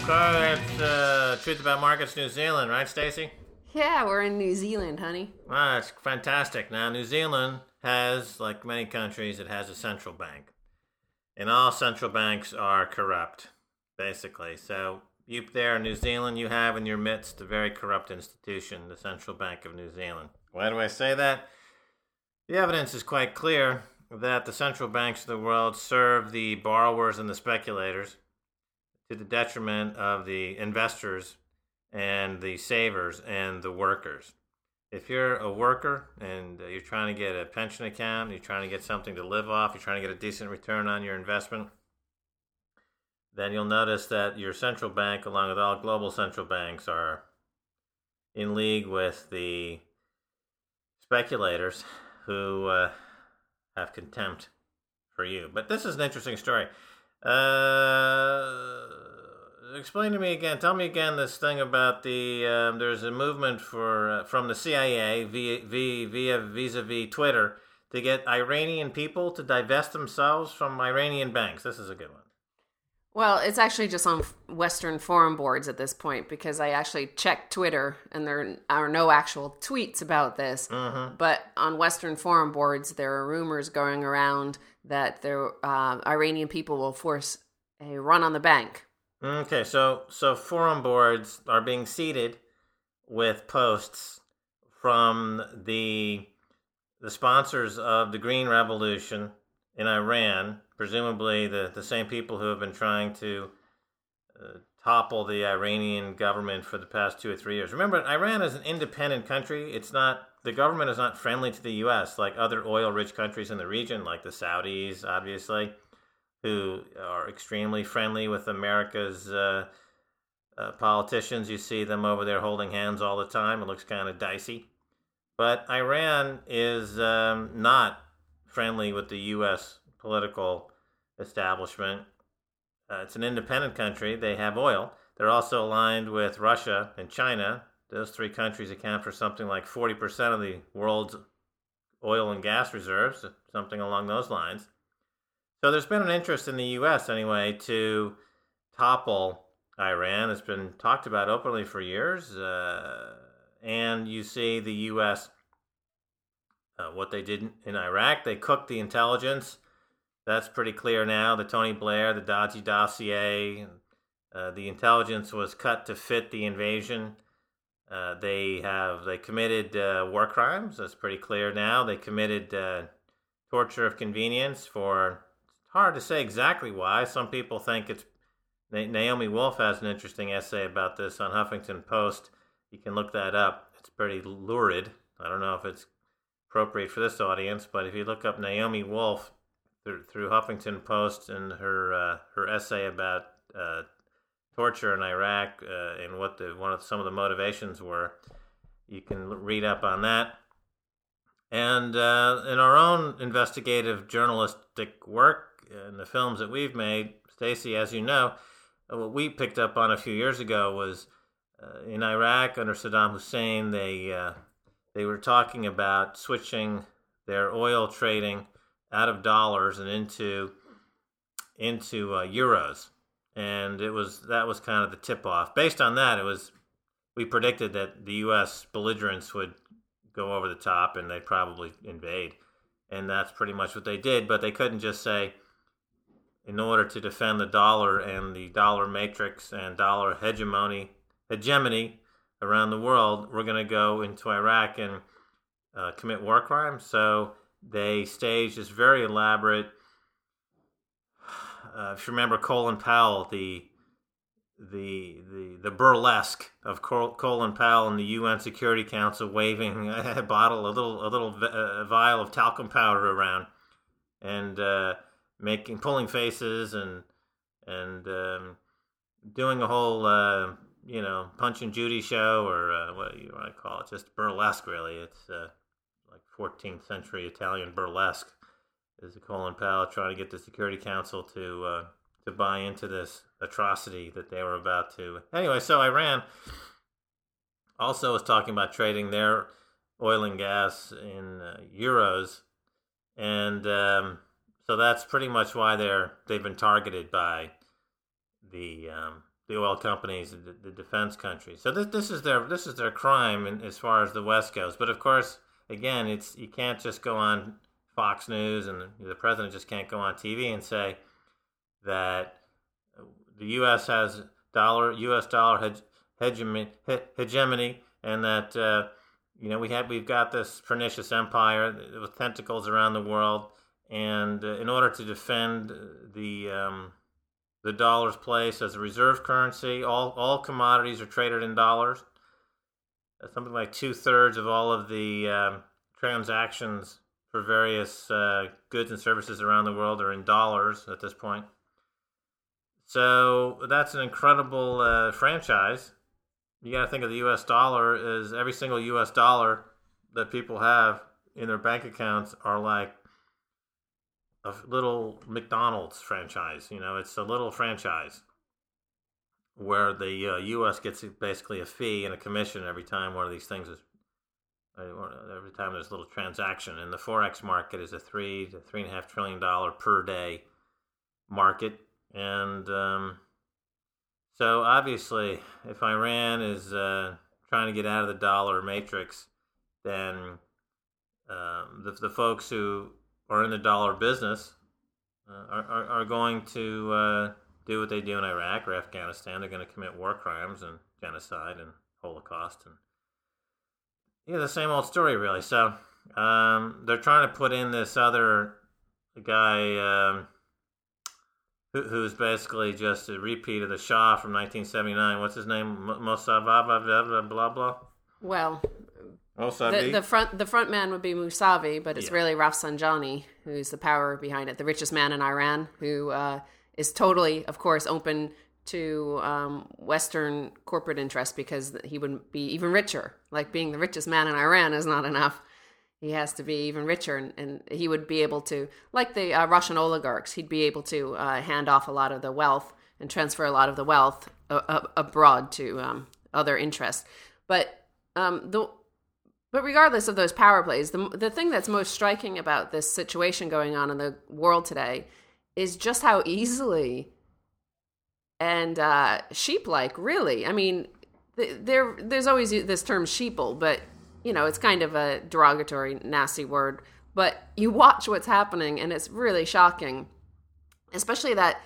So it's Truth About Markets New Zealand, right, Stacey? Yeah, we're in New Zealand, honey. Ah, it's fantastic. Now, New Zealand has, like many countries, it has a central bank. And all central banks are corrupt, basically. So you there in New Zealand, you have in your midst a very corrupt institution, the Central Bank of New Zealand. Why do I say that? The evidence is quite clear that the central banks of the world serve the borrowers and the speculators to the detriment of the investors and the savers and the workers. If you're a worker and you're trying to get a pension account, you're trying to get something to live off, you're trying to get a decent return on your investment, then you'll notice that your central bank, along with all global central banks, are in league with the speculators who have contempt for you. But this is an interesting story. Explain to me again. Tell me again this thing about the. There's a movement for from the CIA vis-a-vis Twitter to get Iranian people to divest themselves from Iranian banks. This is a good one. Well, it's actually just on Western forum boards at this point because I actually checked Twitter and there are no actual tweets about this. Mm-hmm. But on Western forum boards, there are rumors going around that the Iranian people will force a run on the bank. Okay, so forum boards are being seeded with posts from the sponsors of the Green Revolution in Iran, presumably the same people who have been trying to topple the Iranian government for the past 2 or 3 years. Remember, Iran is an independent country. The government is not friendly to the U.S. like other oil-rich countries in the region, like the Saudis, obviously, who are extremely friendly with America's politicians. You see them over there holding hands all the time. It looks kind of dicey. But Iran is not friendly with the U.S. political establishment. It's an independent country. They have oil. They're also aligned with Russia and China. Those 3 countries account for something like 40% of the world's oil and gas reserves, something along those lines. So there's been an interest in the U.S. anyway to topple Iran. It's been talked about openly for years. And you see the U.S., what they did in Iraq, they cooked the intelligence. That's pretty clear now. The Tony Blair, the dodgy dossier, the intelligence was cut to fit the invasion. They committed war crimes. That's pretty clear now. They committed torture of convenience for, it's hard to say exactly why. Some people think it's, Naomi Wolf has an interesting essay about this on Huffington Post. You can look that up. It's pretty lurid. I don't know if it's appropriate for this audience, but if you look up Naomi Wolf through Huffington Post and her essay about torture in Iraq and what some of the motivations were, you can read up on that. And in our own investigative journalistic work and the films that we've made, Stacey, as you know, what we picked up on a few years ago was in Iraq under Saddam Hussein, they were talking about switching their oil trading out of dollars and into euros, and that was kind of the tip off. Based on that, we predicted that the U.S. belligerents would go over the top and they'd probably invade, and that's pretty much what they did. But they couldn't just say, in order to defend the dollar and the dollar matrix and dollar hegemony around the world, we're going to go into Iraq and commit war crimes. So they staged this very elaborate. If you remember Colin Powell, the burlesque of Colin Powell in the UN Security Council waving a vial of talcum powder around and pulling faces and doing a whole Punch and Judy show, or what do you want to call it? Just burlesque, really. It's like 14th century Italian burlesque. Is Colin Powell trying to get the Security Council to buy into this atrocity that they were about to. Anyway, so Iran also was talking about trading their oil and gas in euros, and so that's pretty much why they've been targeted by the the oil companies, the defense countries. So this is their crime as far as the West goes. But of course, again, you can't just go on Fox News, and the president just can't go on TV and say that the U.S. has U.S. dollar hegemony, and that we've got this pernicious empire with tentacles around the world, and in order to defend the dollar's place as a reserve currency, all commodities are traded in dollars. Something like 2/3 of all of the transactions for various goods and services around the world are in dollars at this point. So that's an incredible franchise. You got to think of the U.S. dollar as every single U.S. dollar that people have in their bank accounts are like a little McDonald's franchise. It's a little franchise where the U.S. gets basically a fee and a commission every time one of these things is, every time there's a little transaction. And the Forex market is a $3 to $3.5 trillion per day market. And so obviously, if Iran is trying to get out of the dollar matrix, then the folks who are in the dollar business are going to do what they do in Iraq or Afghanistan. They're going to commit war crimes and genocide and Holocaust, and the same old story really. So they're trying to put in this other guy who's basically just a repeat of the Shah from 1979. What's his name? Mossavi, blah blah. Well, Mossavi. The front man would be Mousavi, but it's really Rafsanjani who's the power behind it, the richest man in Iran, who is totally, of course, open to Western corporate interests because he would be even richer. Like, being the richest man in Iran is not enough. He has to be even richer, and he would be able to, like the Russian oligarchs, he'd be able to hand off a lot of the wealth and transfer a lot of the wealth abroad to other interests. But regardless of those power plays, the thing that's most striking about this situation going on in the world today is just how easily and sheep-like, really. I mean, there's always this term sheeple, but it's kind of a derogatory, nasty word. But you watch what's happening, and it's really shocking. Especially that,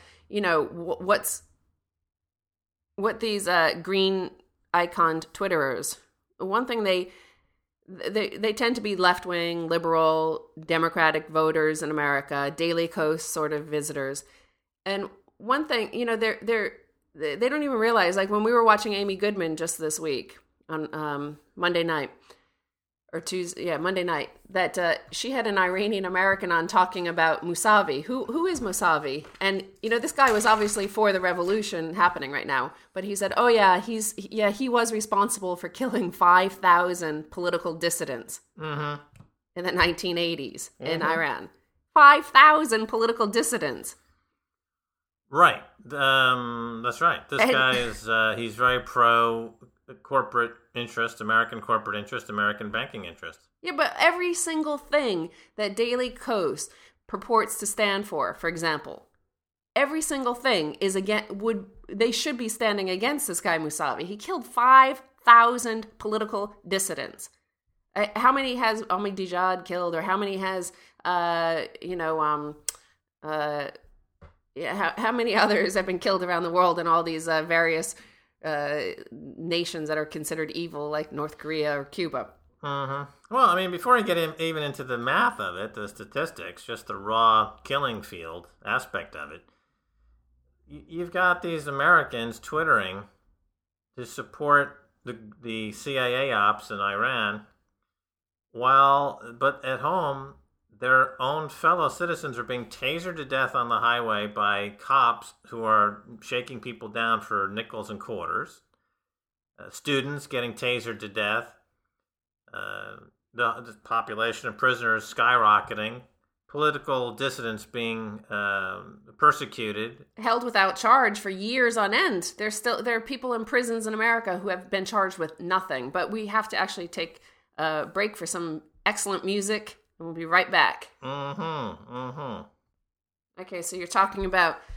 what these green iconed Twitterers, one thing they tend to be left-wing, liberal, Democratic voters in America, Daily Kos sort of visitors. And one thing, they don't even realize, like when we were watching Amy Goodman just this week on Monday night, or Tuesday, Monday night, that she had an Iranian American on talking about Mousavi. Who is Mousavi? And this guy was obviously for the revolution happening right now, but he said, he was responsible for killing 5,000 political dissidents in the 1980s in Iran. 5,000 political dissidents. Right. That's right. This guy is he's very pro corporate interest, American corporate interest, American banking interest. Yeah, but every single thing that Daily Kos purports to stand for example, every single thing is they should be standing against this guy Mousavi. He killed 5,000 political dissidents. How many has Ahmadinejad killed, or how many has how many others have been killed around the world in all these various nations that are considered evil, like North Korea or Cuba? Well, I mean, before I get even into the math of it, the statistics, just the raw killing field aspect of it, you've got these Americans twittering to support the CIA ops in Iran, but at home, their own fellow citizens are being tasered to death on the highway by cops who are shaking people down for nickels and quarters. Students getting tasered to death. The population of prisoners skyrocketing. Political dissidents being persecuted. Held without charge for years on end. There are people in prisons in America who have been charged with nothing. But we have to actually take a break for some excellent music. We'll be right back. Okay, so you're talking about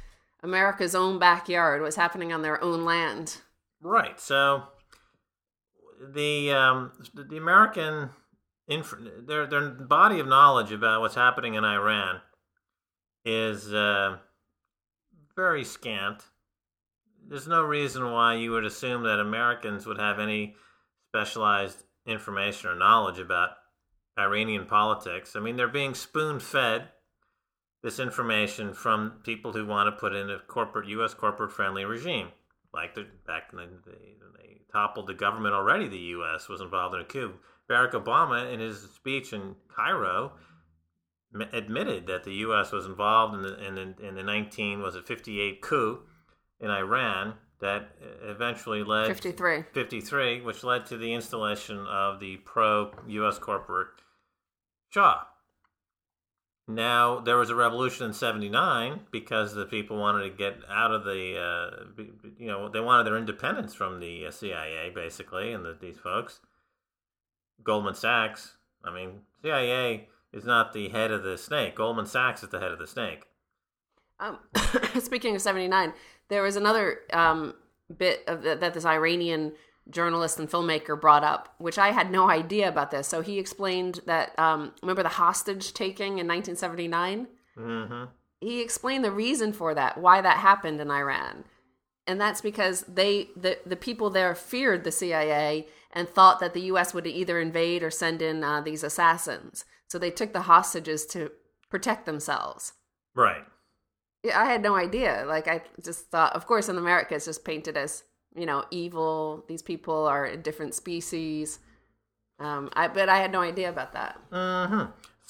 America's own backyard, what's happening on their own land. Right. So the American their body of knowledge about what's happening in Iran is very scant. There's no reason why you would assume that Americans would have any specialized information or knowledge about Iranian politics. I mean, they're being spoon-fed this information from people who want to put in a U.S. corporate-friendly regime. Like back when they toppled the government already, the U.S. was involved in a coup. Barack Obama, in his speech in Cairo, admitted that the U.S. was involved in the 58 coup in Iran that eventually led 53, which led to the installation of the pro-U.S. corporate Shah. Now, there was a revolution in 79 because the people wanted to get out of they wanted their independence from the CIA, basically, and these folks. Goldman Sachs, I mean, CIA is not the head of the snake. Goldman Sachs is the head of the snake. Speaking of 79, there was another bit of that this Iranian journalist and filmmaker brought up, which I had no idea about this. So he explained that, remember the hostage taking in 1979? Mm-hmm. He explained the reason for that, why that happened in Iran. And that's because the people there feared the CIA and thought that the U.S. would either invade or send in these assassins. So they took the hostages to protect themselves. Right. Yeah, I had no idea. Like, I just thought, of course, in America, it's just painted as, evil. These people are a different species. But I had no idea about that. Mm-hmm.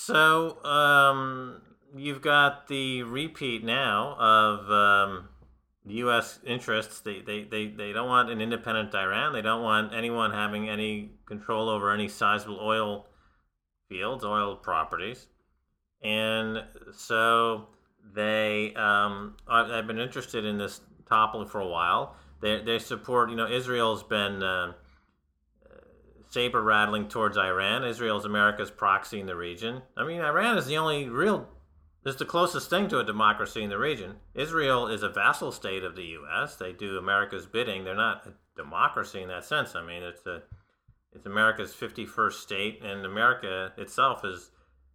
So you've got the repeat now of U.S. interests. They don't want an independent Iran. They don't want anyone having any control over any sizable oil fields, oil properties. And so they have been interested in this toppling for a while. They support, Israel's been saber rattling towards Iran. Israel's America's proxy in the region. I mean, Iran is is the closest thing to a democracy in the region. Israel is a vassal state of the U.S. They do America's bidding. They're not a democracy in that sense. I mean, it's America's 51st state, and America itself has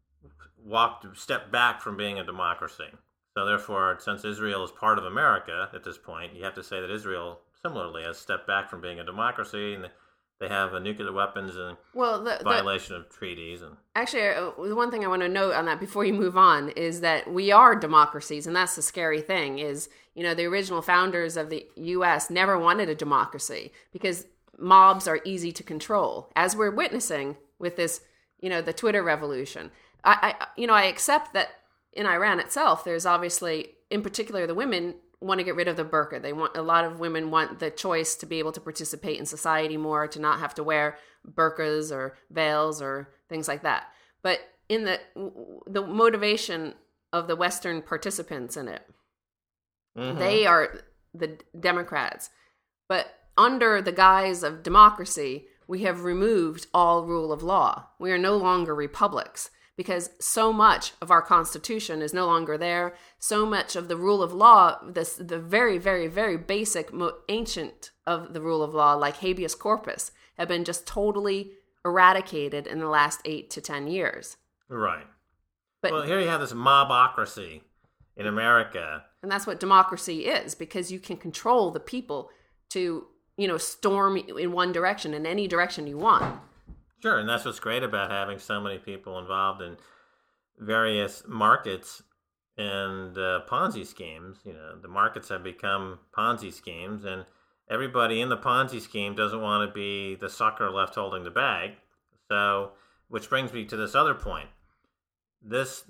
stepped back from being a democracy. So therefore, since Israel is part of America at this point, you have to say that Israel similarly has stepped back from being a democracy, and they have nuclear weapons and violation of treaties. And actually, the one thing I want to note on that before you move on is that we are democracies, and that's the scary thing is, the original founders of the U.S. never wanted a democracy because mobs are easy to control, as we're witnessing with this, the Twitter revolution. I accept that in Iran itself, there's obviously, in particular, the women want to get rid of the burqa. A lot of women want the choice to be able to participate in society more, to not have to wear burqas or veils or things like that. But in the motivation of the Western participants in it, mm-hmm. They are the Democrats. But under the guise of democracy, we have removed all rule of law. We are no longer republics. Because so much of our Constitution is no longer there. So much of the rule of law, the very, very, very basic, ancient of the rule of law, like habeas corpus, have been just totally eradicated in the last 8 to 10 years. Right. Well, here you have this mobocracy in America. And that's what democracy is, because you can control the people to, storm in one direction, in any direction you want. Sure, and that's what's great about having so many people involved in various markets and Ponzi schemes. The markets have become Ponzi schemes, and everybody in the Ponzi scheme doesn't want to be the sucker left holding the bag. So, which brings me to this other point. This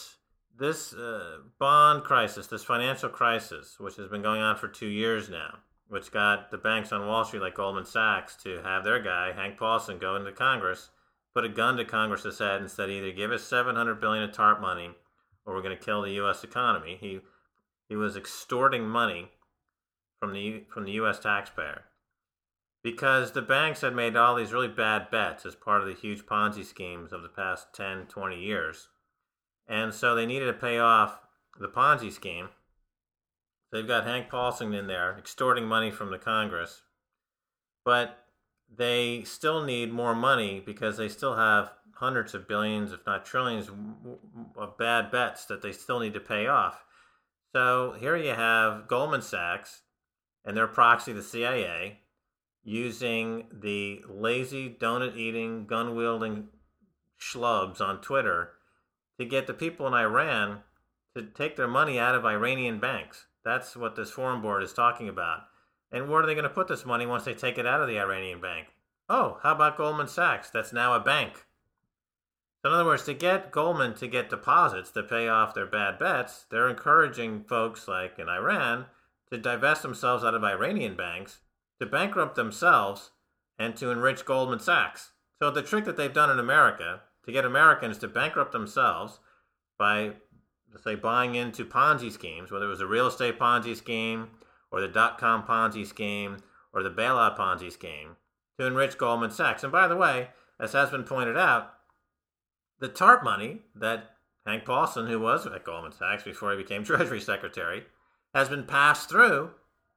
bond crisis, this financial crisis, which has been going on for 2 years now, which got the banks on Wall Street like Goldman Sachs to have their guy, Hank Paulson, go into Congress, put a gun to Congress's head and said, either give us $700 billion of TARP money or we're going to kill the U.S. economy. He was extorting money from the U.S. taxpayer because the banks had made all these really bad bets as part of the huge Ponzi schemes of the past 10, 20 years. And so they needed to pay off the Ponzi scheme. They've got Hank Paulson in there extorting money from the Congress. But they still need more money because they still have hundreds of billions, if not trillions, of bad bets that they still need to pay off. So here you have Goldman Sachs and their proxy, the CIA, using the lazy, donut-eating, gun-wielding schlubs on Twitter to get the people in Iran to take their money out of Iranian banks. That's what this forum board is talking about. And where are they going to put this money once they take it out of the Iranian bank? Oh, how about Goldman Sachs? That's now a bank. So in other words, to get Goldman to get deposits to pay off their bad bets, they're encouraging folks like in Iran to divest themselves out of Iranian banks, to bankrupt themselves, and to enrich Goldman Sachs. So the trick that they've done in America, to get Americans to bankrupt themselves by, let's say, buying into Ponzi schemes, whether it was a real estate Ponzi scheme, or the dot-com Ponzi scheme, or the bailout Ponzi scheme, to enrich Goldman Sachs. And by the way, as has been pointed out, the TARP money that Hank Paulson, who was at Goldman Sachs before he became Treasury Secretary, has been passed through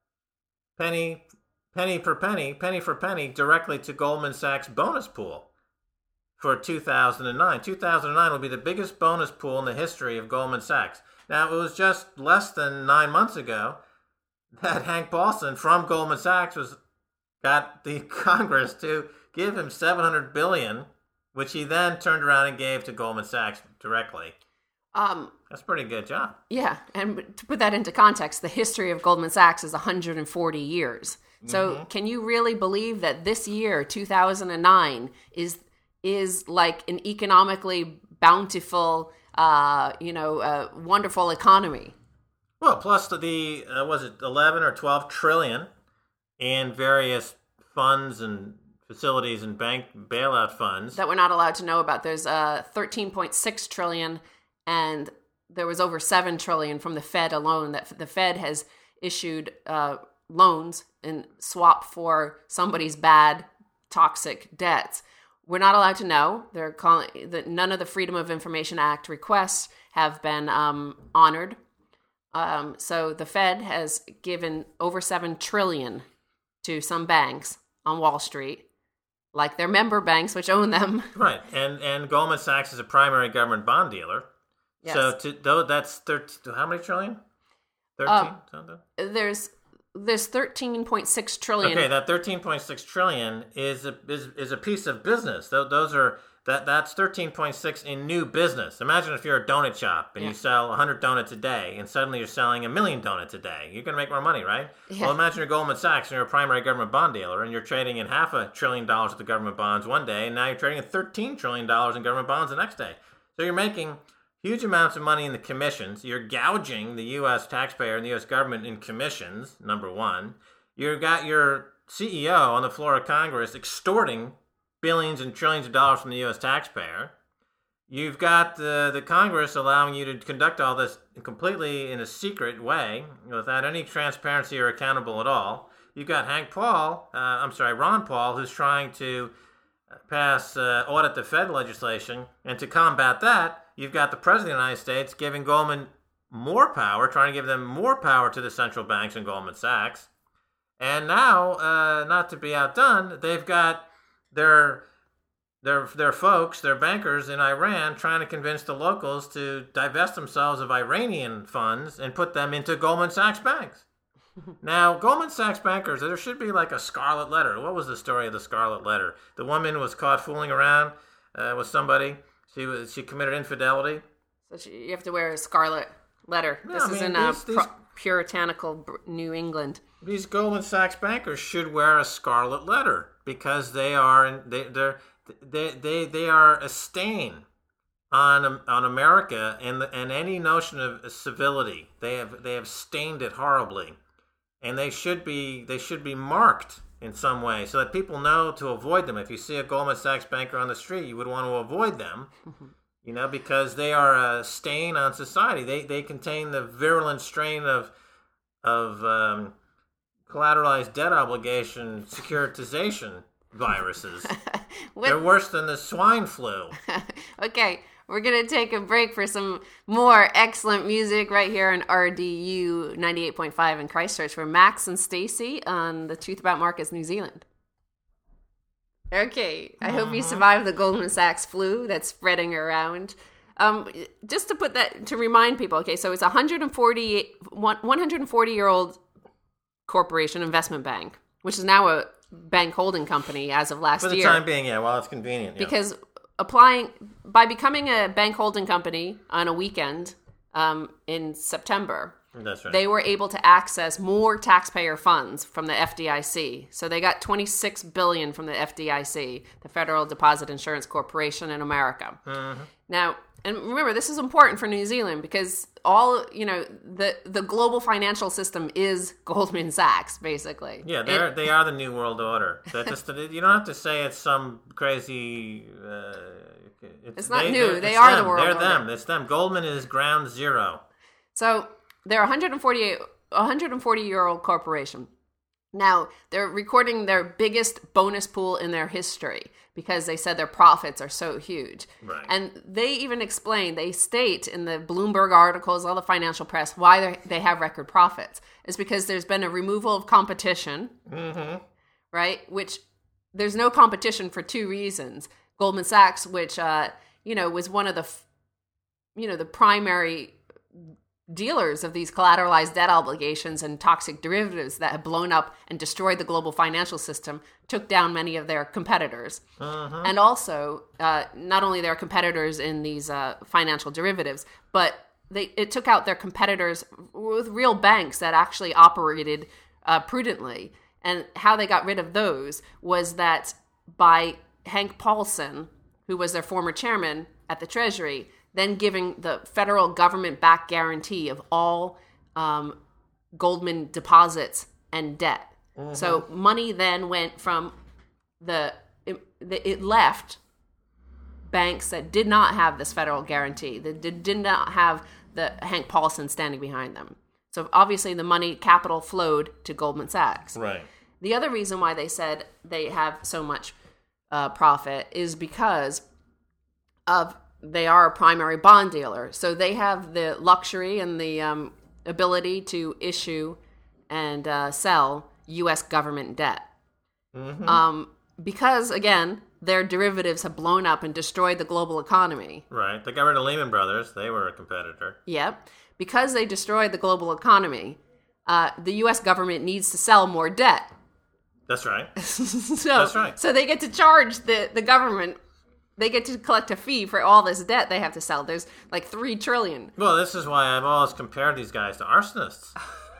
penny for penny, directly to Goldman Sachs' bonus pool for 2009. 2009 will be the biggest bonus pool in the history of Goldman Sachs. Now, it was just less than 9 months ago that Hank Paulson from Goldman Sachs got the Congress to give him $700 billion, which he then turned around and gave to Goldman Sachs directly. That's a pretty good job. Yeah, and to put that into context, the history of Goldman Sachs is 140 years. So can you really believe that this year, 2009, is like an economically bountiful, wonderful economy? Well, plus the was it 11 or 12 trillion in various funds and facilities and bank bailout funds that we're not allowed to know about. There's 13.6 trillion, and there was over 7 trillion from the Fed alone. That the Fed has issued loans and swap for somebody's bad, toxic debts. We're not allowed to know. They're calling that none of the Freedom of Information Act requests have been honored. So the Fed has given over 7 trillion to some banks on Wall Street, like their member banks, which own them. Right, and Goldman Sachs is a primary government bond dealer. Yes. So that's how many trillion? 13 something. There's 13.6 trillion. Okay, that 13.6 trillion is a piece of business. Those are that's 13.6 in new business. Imagine if you're a donut shop and you sell 100 donuts a day, and suddenly you're selling 1 million donuts a day. You're going to make more money, right? Yeah. Well, imagine you're Goldman Sachs and you're a primary government bond dealer, and you're trading in $500 billion worth of government bonds one day, and now you're trading in $13 trillion in government bonds the next day. So you're making huge amounts of money in the commissions. You're gouging the U.S. taxpayer and the U.S. government in commissions, number one. You've got your CEO on the floor of Congress extorting billions and trillions of dollars from the U.S. taxpayer. You've got the Congress allowing you to conduct all this completely in a secret way without any transparency or accountable at all. You've got Ron Paul, who's trying to pass audit the Fed legislation. And to combat that, you've got the President of the United States giving Goldman more power, trying to give them more power to the central banks and Goldman Sachs. And now, not to be outdone, they've got their folks, their bankers in Iran, trying to convince the locals to divest themselves of Iranian funds and put them into Goldman Sachs banks. Now, Goldman Sachs bankers, there should be like a scarlet letter. What was the story of the scarlet letter? The woman was caught fooling around with somebody. She committed infidelity. So you have to wear a scarlet letter. Yeah, this is in puritanical New England. These Goldman Sachs bankers should wear a scarlet letter because they are a stain on America and any notion of civility. They have stained it horribly, and they should be marked in some way so that people know to avoid them. If you see a Goldman Sachs banker on the street, you would want to avoid them, because they are a stain on society. They contain the virulent strain of collateralized debt obligation securitization viruses. They're worse than the swine flu. Okay, We're going to take a break for some more excellent music right here on RDU 98.5 in Christchurch for Max and Stacy on The Truth About Markets New Zealand. Okay, I hope you survived the Goldman Sachs flu that's spreading around. Just to put that, to remind people, okay, so it's a 140-year-old corporation investment bank, which is now a bank holding company as of last year. For the time being, yeah, while it's convenient. Yeah. Because by becoming a bank holding company on a weekend in September, that's right, they were able to access more taxpayer funds from the FDIC. So they got $26 billion from the FDIC, the Federal Deposit Insurance Corporation in America. Mm-hmm. Now, and remember, this is important for New Zealand because the global financial system is Goldman Sachs, basically. Yeah, they are the New World Order. You don't have to say it's some crazy. It's not new. They are the world order. They're them. It's them. Goldman is ground zero. So they're a 140-year-old corporation. Now, they're recording their biggest bonus pool in their history because they said their profits are so huge. Right. And they even explain, they state in the Bloomberg articles, all the financial press, why they have record profits. It's because there's been a removal of competition, right? Which there's no competition for two reasons. Goldman Sachs, which, was one of the primary dealers of these collateralized debt obligations and toxic derivatives that have blown up and destroyed the global financial system, took down many of their competitors. And also, not only their competitors in these financial derivatives, but it took out their competitors with real banks that actually operated prudently. And how they got rid of those was that by Hank Paulson, who was their former chairman at the Treasury, then giving the federal government-backed guarantee of all Goldman deposits and debt. So money then went from it left banks that did not have this federal guarantee, that did not have the Hank Paulson standing behind them. So obviously the money, capital flowed to Goldman Sachs. Right. The other reason why they said they have so much profit is because they are a primary bond dealer. So they have the luxury and the ability to issue and sell U.S. government debt. Because, again, their derivatives have blown up and destroyed the global economy. Right. They got rid of Lehman Brothers. They were a competitor. Yep. Because they destroyed the global economy, the U.S. government needs to sell more debt. That's right. That's right. So they get to charge the government. They get to collect a fee for all this debt they have to sell. There's like $3 trillion. Well, this is why I've always compared these guys to arsonists.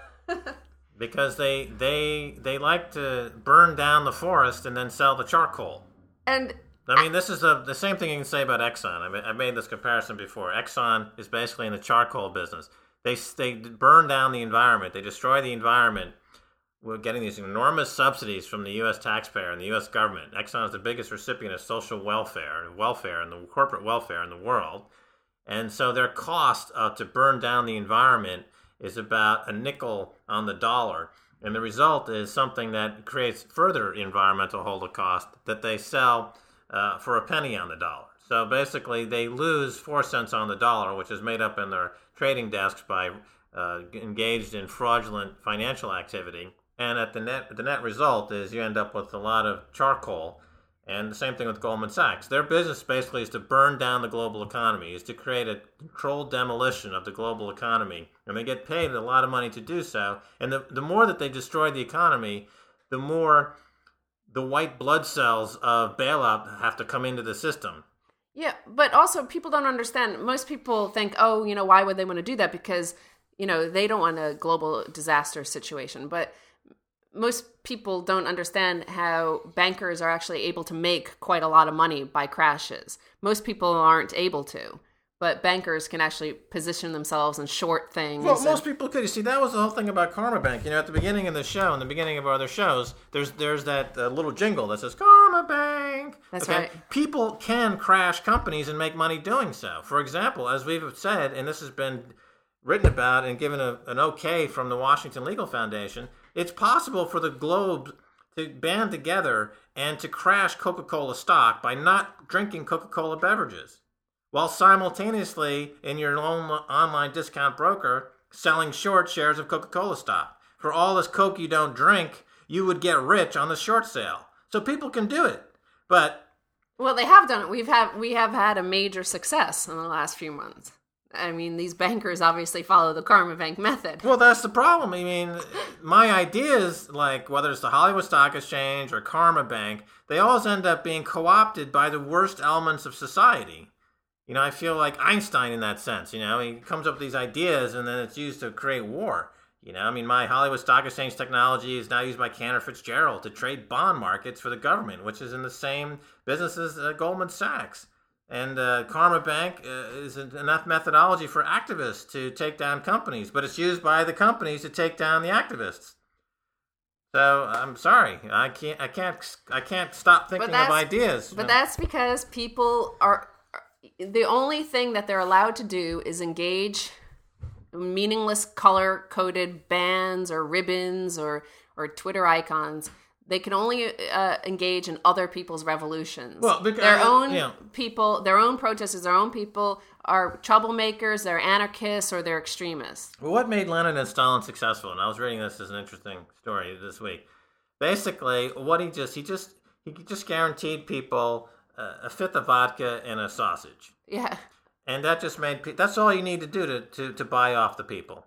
Because they like to burn down the forest and then sell the charcoal. And I mean, this is the same thing you can say about Exxon. I made this comparison before. Exxon is basically in the charcoal business. They burn down the environment. They destroy the environment. We're getting these enormous subsidies from the U.S. taxpayer and the U.S. government. Exxon is the biggest recipient of social welfare and the corporate welfare in the world. And so their cost to burn down the environment is about a nickel on the dollar. And the result is something that creates further environmental holocaust that they sell for a penny on the dollar. So basically they lose 4 cents on the dollar, which is made up in their trading desks by engaged in fraudulent financial activity. And at the net result is you end up with a lot of charcoal. And the same thing with Goldman Sachs. Their business basically is to burn down the global economy, is to create a controlled demolition of the global economy. And they get paid a lot of money to do so. And the more that they destroy the economy, the more the white blood cells of bailout have to come into the system. Yeah, but also people don't understand. Most people think, why would they want to do that? Because, they don't want a global disaster situation. But most people don't understand how bankers are actually able to make quite a lot of money by crashes. Most people aren't able to, but bankers can actually position themselves and short things. Well, most people could. You see, that was the whole thing about Karma Bank. At the beginning of the show, in the beginning of our other shows, there's that little jingle that says, Karma Bank. That's right. People can crash companies and make money doing so. For example, as we've said, and this has been written about and given an okay from the Washington Legal Foundation, it's possible for the globe to band together and to crash Coca-Cola stock by not drinking Coca-Cola beverages. while simultaneously in your own online discount broker selling short shares of Coca-Cola stock. For all this Coke you don't drink, you would get rich on the short sale. So people can do it. But well, they have done it. We have had a major success in the last few months. I mean, these bankers obviously follow the Karma Bank method. Well, that's the problem. I mean, my ideas, like whether it's the Hollywood Stock Exchange or Karma Bank, they always end up being co-opted by the worst elements of society. You know, I feel like Einstein in that sense. You know, he comes up with these ideas and then it's used to create war. You know, I mean, my Hollywood Stock Exchange technology is now used by Cantor Fitzgerald to trade bond markets for the government, which is in the same business as Goldman Sachs. And Karma Bank is enough methodology for activists to take down companies, but it's used by the companies to take down the activists. So I'm sorry, I can't stop thinking of ideas. But that's because people are the only thing that they're allowed to do is engage meaningless color-coded bands or ribbons or Twitter icons. They can only engage in other people's revolutions. Well, because, their own people, their own protesters, their own people are troublemakers, they're anarchists, or they're extremists. Well, what made Lenin and Stalin successful? And I was reading this as an interesting story this week. Basically, what he just guaranteed people a fifth of vodka and a sausage. Yeah. And that just made that's all you need to do to buy off the people.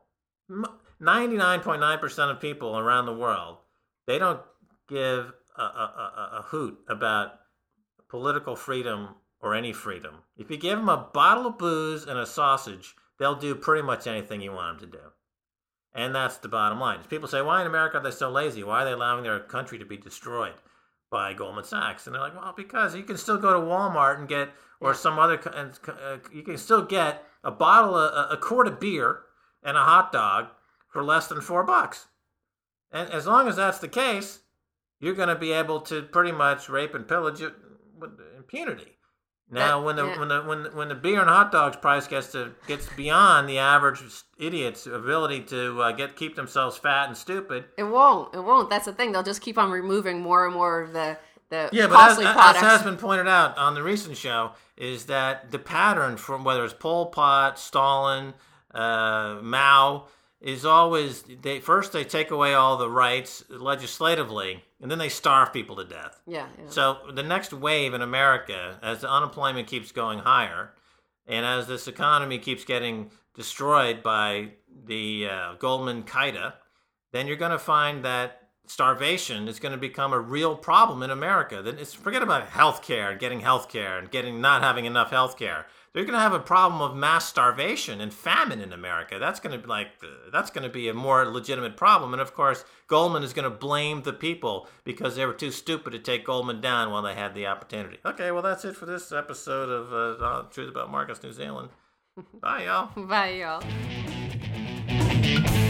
99.9% of people around the world, they don't give a hoot about political freedom or any freedom. If you give them a bottle of booze and a sausage, they'll do pretty much anything you want them to do. And that's the bottom line. People say, why in America are they so lazy? Why are they allowing their country to be destroyed by Goldman Sachs? And they're like, well, because you can still go to Walmart and get, or some other, you can still get a quart of beer and a hot dog for less than $4. And as long as that's the case, you're going to be able to pretty much rape and pillage it with impunity. Now, when the beer and hot dogs price gets beyond the average idiot's ability to keep themselves fat and stupid, it won't. That's the thing. They'll just keep on removing more and more of the costly products. As has been pointed out on the recent show, is that the pattern from whether it's Pol Pot, Stalin, Mao, is always they take away all the rights legislatively, and then they starve people to death. Yeah. So the next wave in America, as the unemployment keeps going higher, and as this economy keeps getting destroyed by the Goldman Qaeda, then you're going to find that starvation is going to become a real problem in America. Then forget about healthcare and getting healthcare and not having enough healthcare. They're going to have a problem of mass starvation and famine in America. That's going to be a more legitimate problem. And of course, Goldman is going to blame the people because they were too stupid to take Goldman down while they had the opportunity. Okay, well that's it for this episode of Truth About Marcus New Zealand. Bye, y'all. Bye, y'all.